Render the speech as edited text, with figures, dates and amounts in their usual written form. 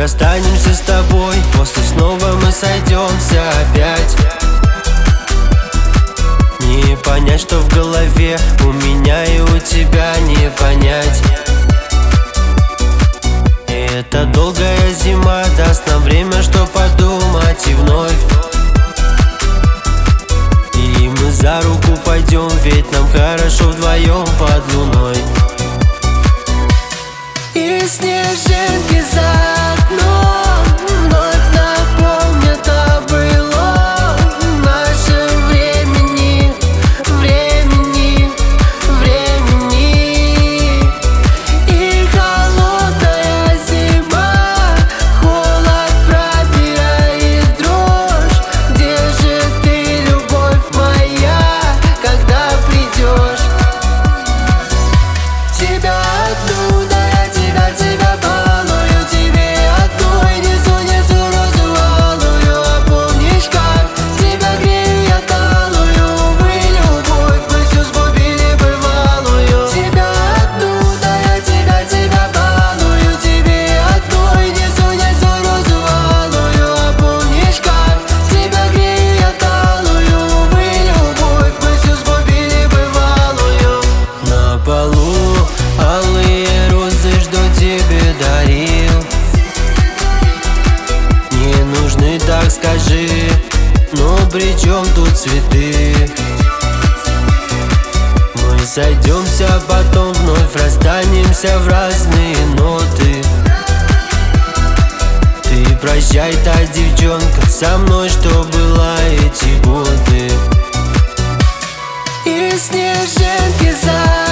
расстанемся с тобой, после снова мы сойдемся опять. Не понять, что в голове у меня и у тебя не понять. И эта долгая зима даст нам время, что подумать и вновь. И мы за руку пойдем, ведь нам хорошо вдвоем под луной. И снежинки за окном вновь напомнят о былом нашем времени, времени, времени. И холодная зима, холод пробирает дрожь. Где же ты, любовь моя, когда придешь? Тебя одну, тебя балую, тебе одной несу розу алую. А помнишь, как тебя грею я талую? Увы, любовь, мы всю сгубили бывалую. Тебя одну, тебя балую, тебе одной несу розу алую. А помнишь, как тебя грею я талую? Увы, любовь, мы всю сгубили бывалую. На полу алые розы жду тебе дарил. Не нужны, так скажи, но при чем тут цветы? Мы сойдемся, потом вновь расстанемся в разные ноты. Ты прощай, та девчонка со мной, что была эти годы. И снежинки за